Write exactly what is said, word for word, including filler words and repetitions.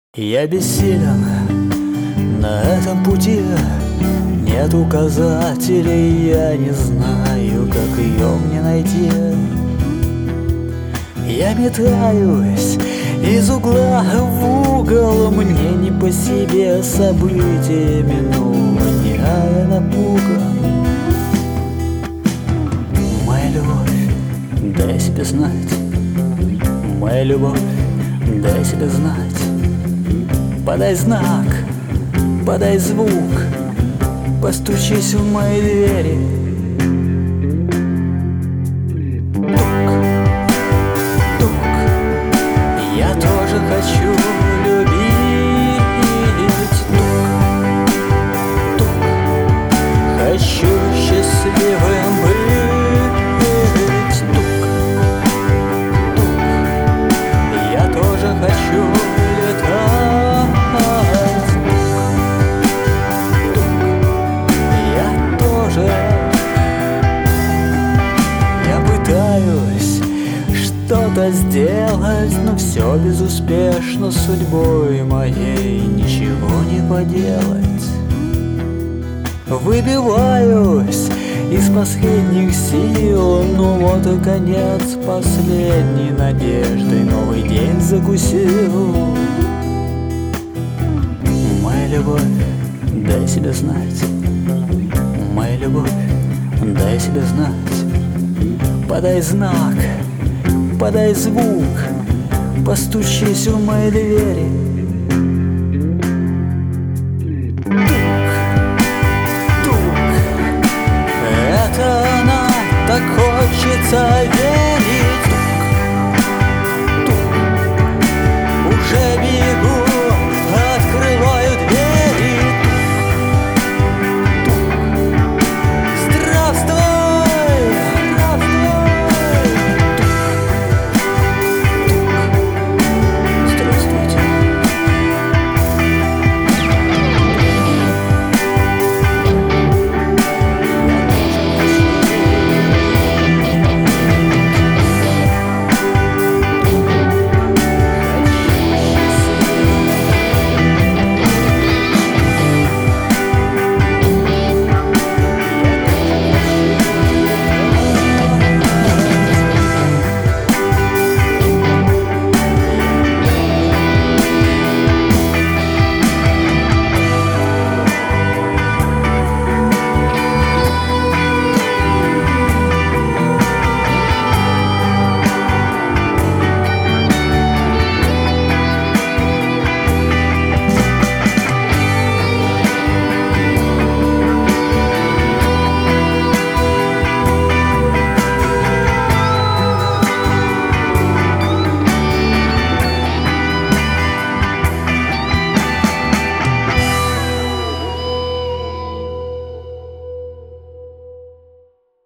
Я бессилен на этом пути, нет указателей, я не знаю, как ее мне найти. Я метаюсь из угла в угол, мне не по себе события минули, а я напуган. Моя любовь, дай себе знать, моя любовь, дай себе знать. Подай знак, подай звук, постучись в мои двери. Тук, тук, я тоже хочу любить. Тук, тук, хочу счастливым быть. Тук, тук, я тоже хочу летать. Что-то сделать, но все безуспешно, с судьбой моей ничего не поделать. Выбиваюсь из последних сил, ну вот и конец последней надежды, новый день закусил. Моя любовь, дай себе знать, моя любовь, дай себе знать. Подай знак, подай звук, постучись в мои двери.